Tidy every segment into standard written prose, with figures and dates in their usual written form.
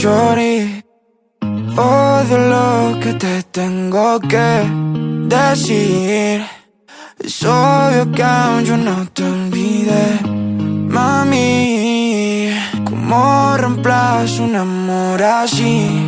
shorty. Odio lo que te tengo que decir. Es obvio que aún yo no te olvidé, mami. ¿Cómo reemplazo un amor así?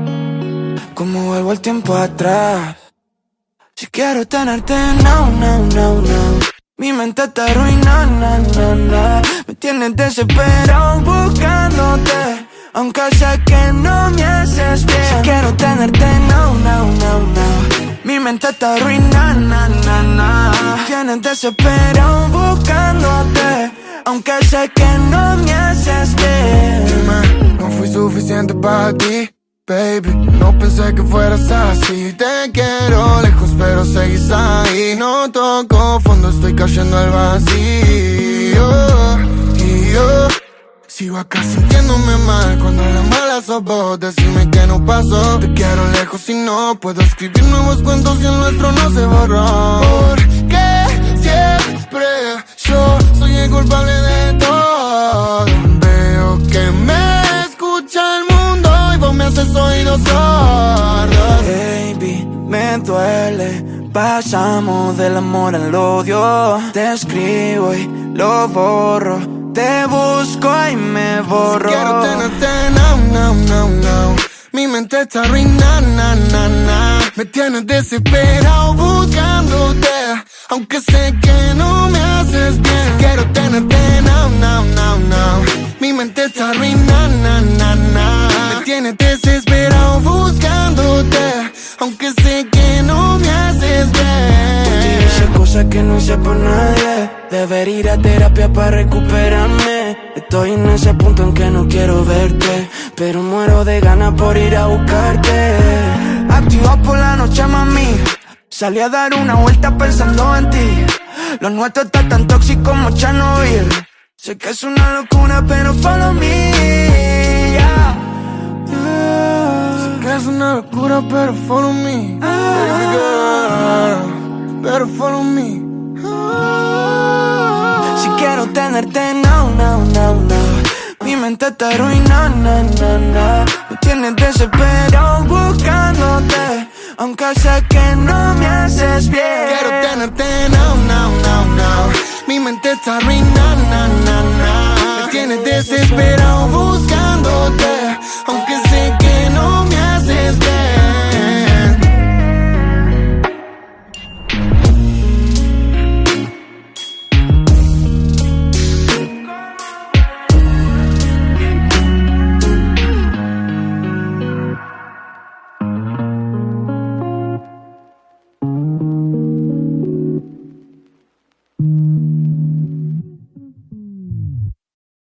¿Cómo vuelvo el tiempo atrás? Si quiero tenerte, no, no, no, no. Mi mente te arruina, na, na, na. Me tienes desesperado buscándote, aunque sé que no me haces bien. Si quiero tenerte, no, no, no, no. Mi mente te arruina, na, na, na. Me tienes desesperado buscándote, aunque sé que no me haces bien. Dime, no fui suficiente para ti, baby. No pensé que fueras así. Te quiero lejos pero seguís ahí. No toco fondo, estoy cayendo al vacío. Y yo sigo acá sintiéndome mal. Cuando la mala sos vos, decime que no pasó. Te quiero lejos y no puedo escribir nuevos cuentos y el nuestro no se borró. Porque siempre yo soy el culpable de todo. Veo que me escucha el mundo y vos me haces oídos sordos. Baby, me duele. Pasamos del amor al odio. Te escribo y lo borro. Te busco y me borro. Si quiero tenerte, no, no, no, no. Mi mente está arruinada, na, na, na. Me tienes desesperado buscándote, aunque sé que no me haces bien. Si quiero tenerte, no, no, no, no. Mi mente está arruinada, na, na, na. Me tienes desesperado buscándote, aunque sé que no me haces bien. Por ti hice cosas que no hice por nadie. Debería ir a terapia para recuperarme. Estoy en ese punto en que no quiero verte, pero muero de ganas por ir a buscarte. Activado por la noche, mami. Salí a dar una vuelta pensando en ti. Lo nuestro está tan tóxico como Chernobyl. Sé que es una locura, pero follow me, yeah. Sé que es una locura, pero follow me, baby girl, pero follow me. Si quiero tenerte, no, no, no, no. Mi mente te arruina, na, na, na. Me tienes desesperado buscándote, aunque sé que no me haces bien. Quiero tenerte, no, no, no, no. Mi mente está arruinada, na, na, na. Me tienes desesperado buscando.